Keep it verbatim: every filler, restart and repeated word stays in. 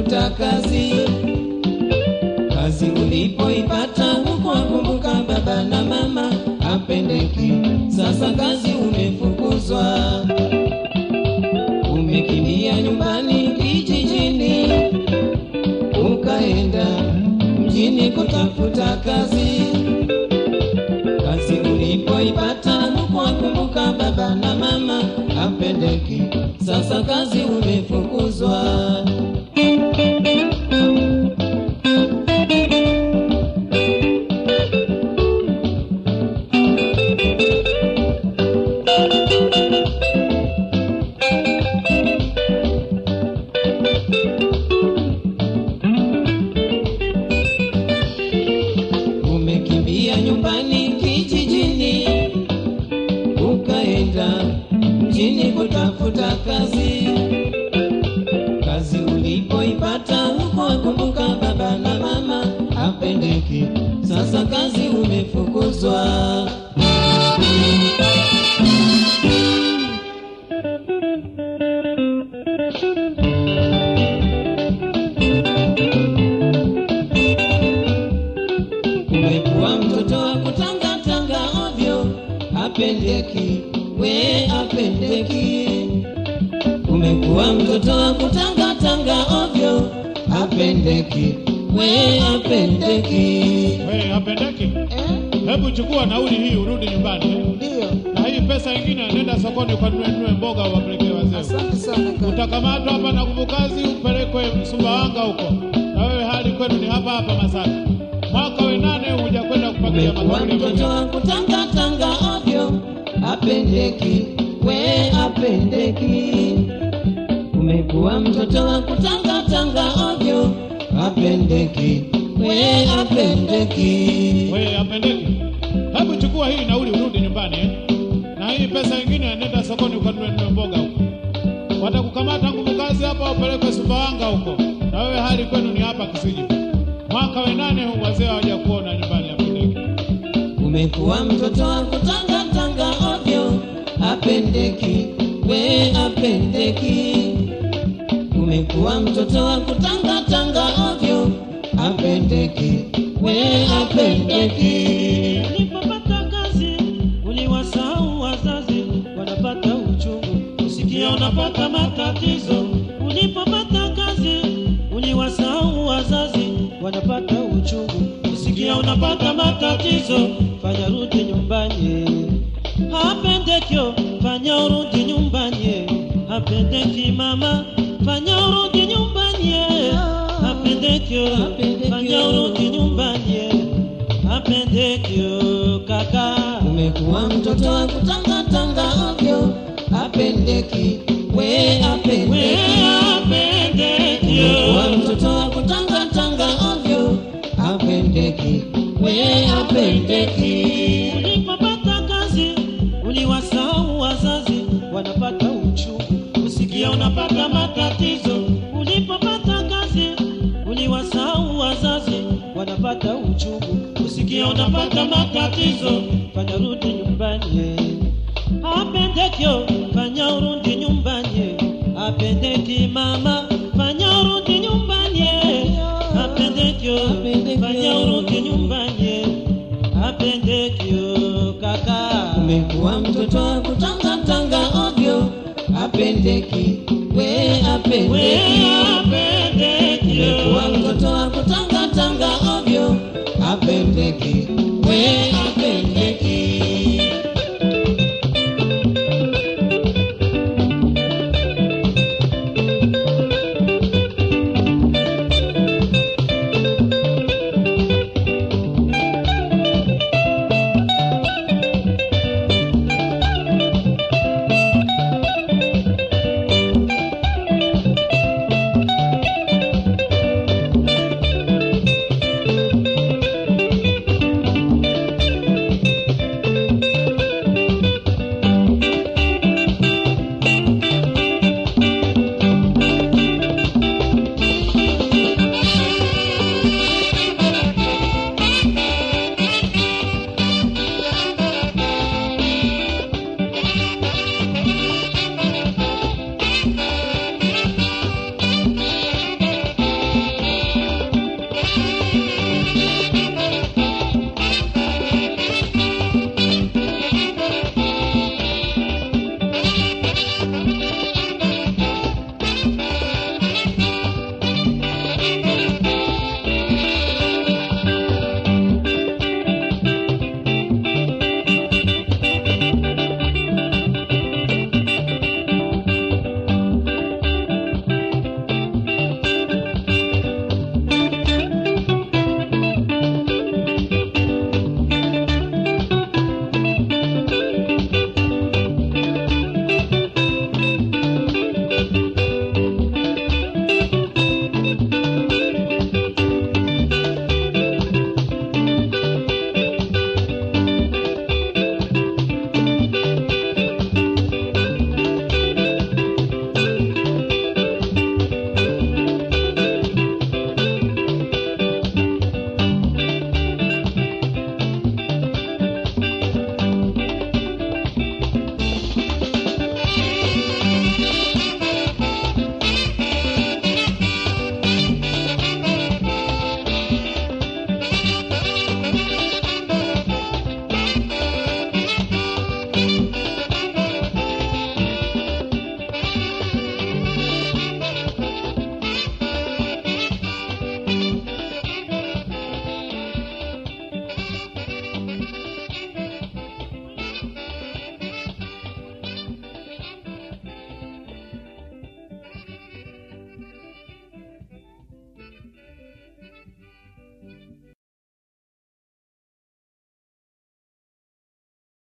kutafuta kazi. Kazi ulipoipata huko kumbuka baba na mama hapendeki. Sasa kazi umefukuzwa, umekimbia nyumbani kijijini, ukaenda mjini kutafuta kazi. Kazi ulipoipata huko kumbuka baba na mama hapendeki. Sasa kazi umefukuzwa. Umekimbia nyumbani kijijini, ukaenda mjini kutafuta kazi. Kazi ulipoipata huko kumbuka baba na mama hapendeki. Sasa kazi umefukuzwa. Umekuwa mtoto wa kutanga tanga ovyo, hapendeki, we hapendeki. Umekuwa mtoto wa kutanga tanga ovyo, hapendeki, we hapendeki. We hapendeki? Eh? Hebu chukua nauli hii urudi nyumbani. Ndio. Na hii pesa nyingine nenda sokoni ukanunue mboga wapelekee wazee. Asante sana kaka. Utakamatwa hapa na nguvu kazi upelekwe Sumbawanga huko. Na wewe hali kwenu ni hapa hapa Masaki. Mwaka wa nane hujakwenda kupakia makaburi. Mtoto wa kutanga tanga ovyo, hapendeki, we hapendeki. Umekuwa mtoto wa kutanga tanga ovyo, hapendeki, we hapendeki. We hapendeki? Hebu chukua hii nauli urudi nyumbani eh? Na hii pesa nyingine nenda sokoni ukanunue mboga huko. Watakukamata nguvu kazi hapa upelekwe Sumbawanga huko. Na wewe hali kwenu ni hapa Kisiji. Mwaka wa nane huu wazee hawajakuona nyumbani hapendeki. Umekuwa mtoto wa kutanga tanga ovyo, hapendeki, we hapendeki. Umekuwa mtoto wa kutanga tanga ovyo, hapendeki, we hapendeki. Ulipopata kazi uliwasahau wazazi, wanapata uchungu, usikia unapata matatizo. Ulipopata kazi uliwasahau wazazi, wanapata uchungu, usikia unapata matatizo. Fanya rudi nyumbani, hapendekyo, fanya urudi nyumbani. Hapendeki mama, fanya urudi nyumbani. Hapendekyo, fanya urudi nyumbani. Hapendekyo kaka. Umekuwa mtoto wa kutanga tanga ovyo, hapendeki, we hapendeki. Umekuwa mtoto wa kutanga tanga ovyo, hapendeki, we hapendeki. Ulipopata kazi uliwasahau wazazi, wanapata uchungu, usikia unapata matatizo. Ulipopata kazi uliwasahau wazazi, wanapata uchungu, usikia unapata matatizo. Fanya rudi nyumbani, hapendekyo, fanya urudi nyumbani. Hapendeki mama, fanya urudi nyumbani. Hapendekyo, fanya urudi nyumbani. Hapendekyo kaka. Umekuwa mtoto wa kutanga tanga ovyo, hapendeki, we hapendeki. Umekuwa mtoto wa kutanga tanga ovyo, hapendeki, we hapendeki.